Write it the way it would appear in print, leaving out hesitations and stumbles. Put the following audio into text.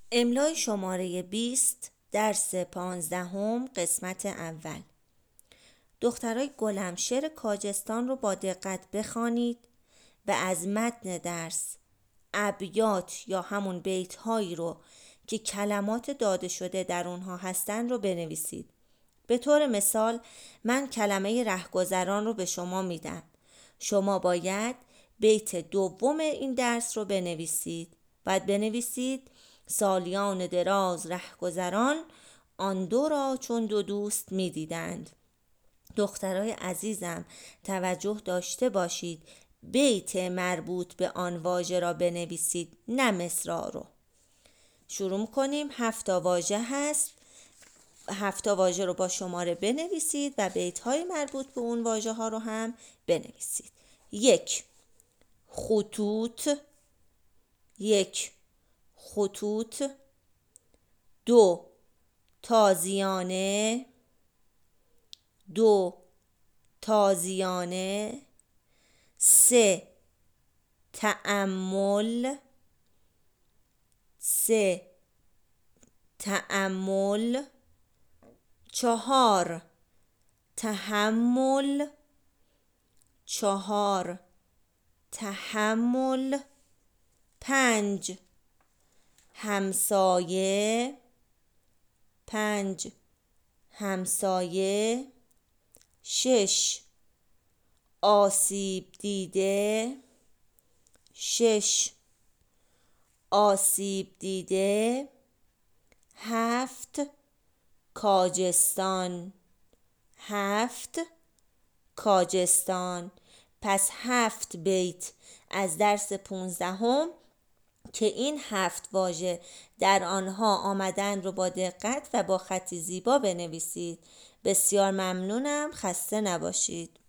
املای شماره 20 درس 15 قسمت اول. دخترای گلم، شعر کاجستان رو با دقت بخوانید و از متن درس ابیات یا همون بیت هایی رو که کلمات داده شده در اونها هستن رو بنویسید. به طور مثال من کلمه رهگذران رو به شما میدم. شما باید بیت دوم این درس رو بنویسید. باید بنویسید سالیان دراز رهگذران آن دو را چون دو دوست میدیدند. دخترای عزیزم توجه داشته باشید، بیت مربوط به آن واژه را بنویسید، نه مصرع رو. شروع کنیم. 7 واژه هست. 7 واژه رو با شماره بنویسید و بیت های مربوط به اون واژه ها رو هم بنویسید. 1. خطوط. 1. خطوط. 2. تازیانه. 2. تازیانه. 3. تأمل. 3. تأمل. 4. تحمل. 4. تحمل. 5. همسایه. 5. همسایه. 6. آسیب دیده. 6. آسیب دیده. 7. کاجستان. 7. کاجستان. پس 7 بیت از درس 15 که این 7 واژه در آنها آمدن رو با دقت و با خطی زیبا بنویسید. بسیار ممنونم. خسته نباشید.